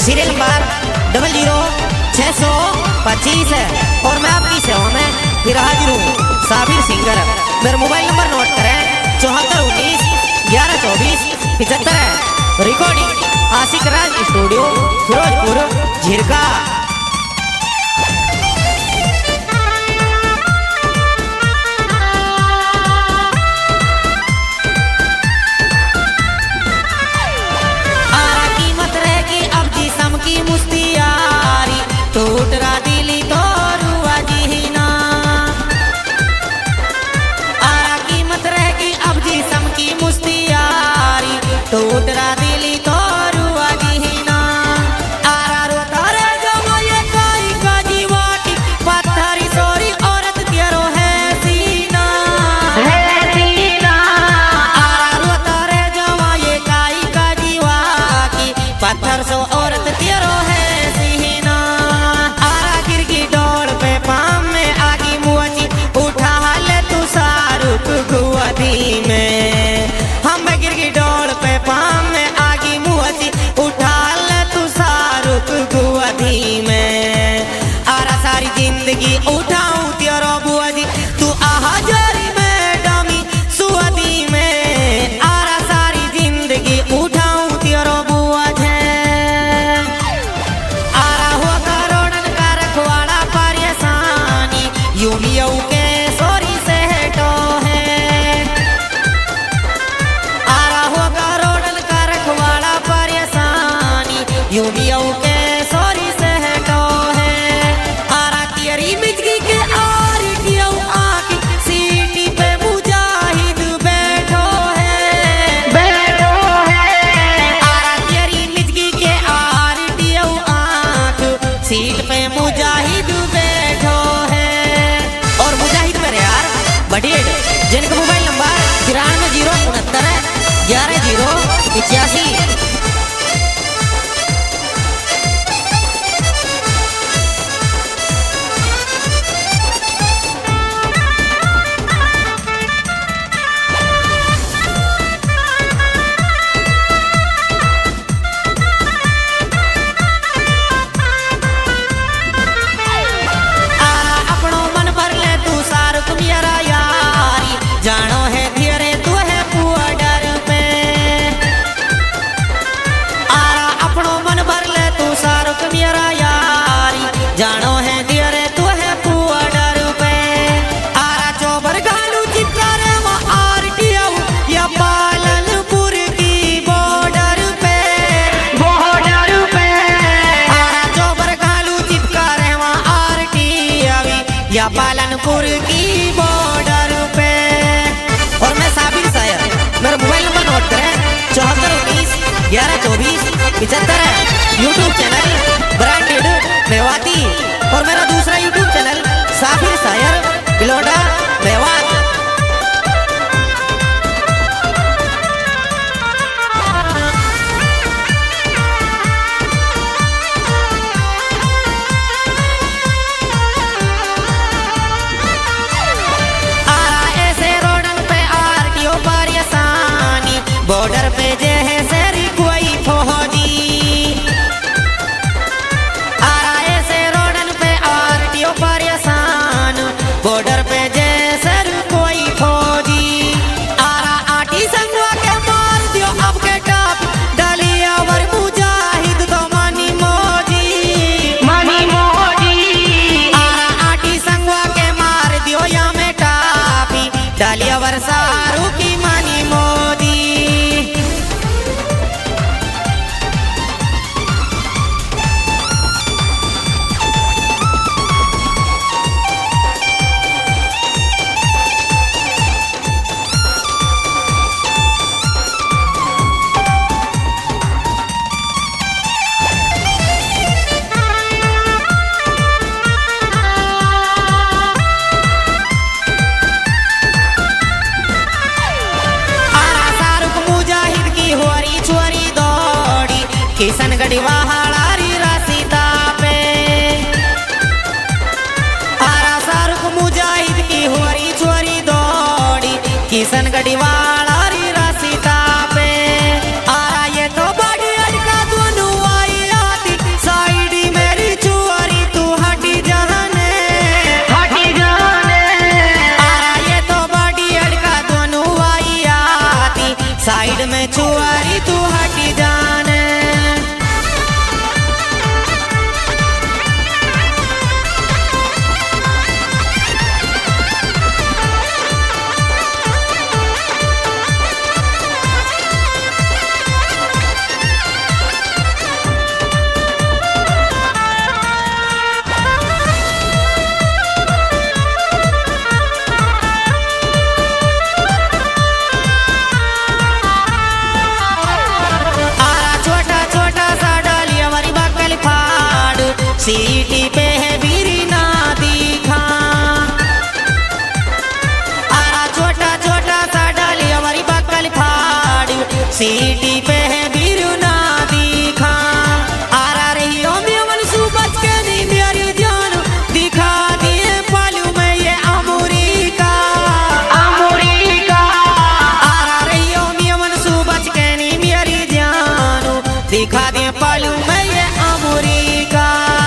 Serial number 00625 है। और मैं आपकी सेवा में फिर हाजिर हूँ, साबिर सिंगर। मेरा मोबाइल नंबर नोट करें 7419 1124 75 है। रिकॉर्डिंग आशिक राज स्टूडियो, फिरोजपुर, झिरका। की मुस्तियारी टूट रा दिली तो रुआ जीना आरा कीमत रहेगी अब जी सम की मुस्तियारी टूट रा दिली तो रुआ जीना आरा रोता रे जो ये काई का जीवाटी पत्थरी सोरी औरत तेरो है सीना आरा रोता रे जो ये काई का जीवाटी पत्थर सो औरत तेरो है सीना आरा गिर की डोल पे पाम में आगी मुआची उठा ले तू सारुक गुआदी में हम गिर की डोल पे पाम में आगी मुआची उठा ले तू सारुक गुआदी में आरा सारी जिंदगी उठाऊं तेरो बुआदी तू आहा जरी में डमी सुआदी में आरा सारी जिंदगी उठाऊं तेरो यूमियों के सोरी से हटो है आरा होगा रोडन का रखवाड़ा परेशानी यूमियों के सोरी से हटो है आरा तियरी मिटकी के आर टियो आकी सीटी पे मुजाहिद बैठो है आरा तियरी मिटकी के आर टियो आक सीट पे मुजाहिद बैठो है। और मुजाहिद मेरे यार बटेड जिनका मोबाइल नंबर 93 069 11 0 85। जानो है धीरे तू है पुआ डर पे आरा अपनो मन भर ले तू सारुक मेरा यारी जानो है धीरे तू है पुआ डर पे आरा चौबर गालू चित्कारे वो आरटीओ या पालनपुर की बॉर्डर पे आरा चौबर गालू चित्कारे वो आरटीओ या पालनपुर की बॉर्डर पे। और मैं साबिर सायर, मेरा मोबाइल नंबर नोट करें 7419 1124 75 है। यूट्यूब चैनल ब्रांडेड मेवाती और मेरा दूसरा YouTube channel Sabir Sayar Biloda Mewat. Border पे जे है सेरी कोई फौजी आरा ऐसे रोडन पे आरटीओ परेशान बॉर्डर पे जे सेरी कोई फौजी आरा आटी संगवा के मार दियो अब के टाप डालिया वर मुजाहिद तो मानी मोदी आरा आटी संगवा के मार दियो या में टापी डालिया वर सारू की मानी मोदी। किशन गढ़वा हाड़ी रासीता पे आरा सारुक मुजाहिद की हुरी छोरी दौड़ी किशन गढ़वा हाड़ी रासीता पे आरा ये तो बड़ी अड़का दोनों आई आती सीटी पे है बीरी ना दिखा। आरा छोटा छोटा सा डाली हमारी बकल फाड़ी, सीटी पे है बीरू ना दिखा। आरा रही हो मेवन सुबह के नी मेरी जान, दिखा दिए पालू में ये अमरीका, अमरीका। आरा रही हो मेवन सुबह के नी मेरी जान, दिखा दिए पालू में ये अमरीका।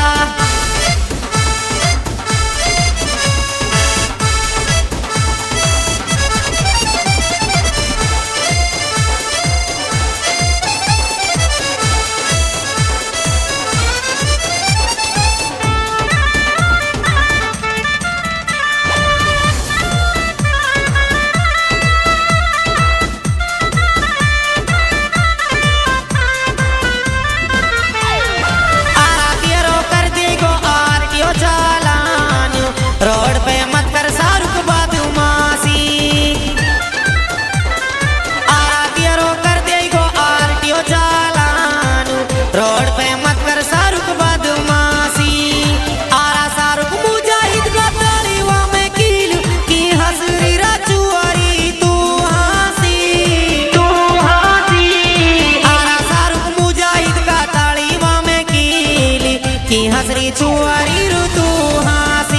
रोड पे मत कर शाहरुख बदमाशी, आरा कर देगो आरटीओ चालान। रोड पे मत कर शाहरुख बदमाशी, आरा शाहरुख मुजाहिद का तालीवा में कील की हसरी रचुआरी तू हासी, तू हासी। आरा शाहरुख मुजाहिद का तालीवा में कील की हसरी चुआरी रू तू हासी।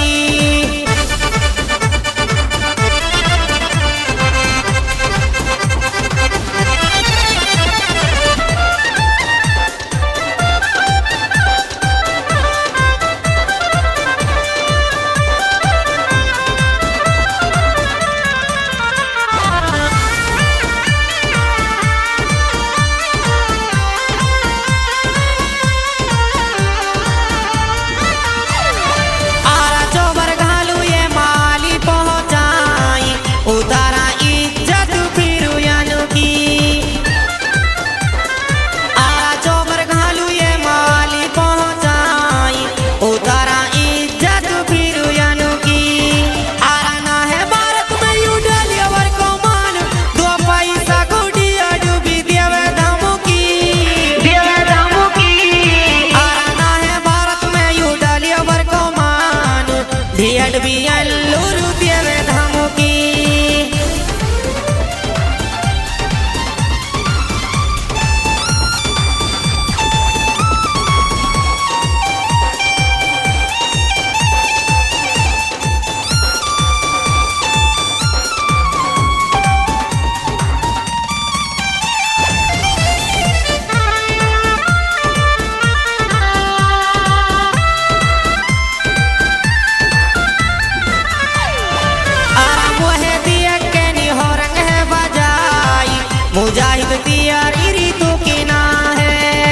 मुजाहिद तियारी रीतु की ना है,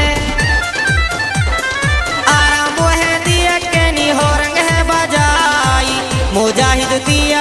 आराम है दिया के नी हो रंग है बजाई। मुजाहिद तिया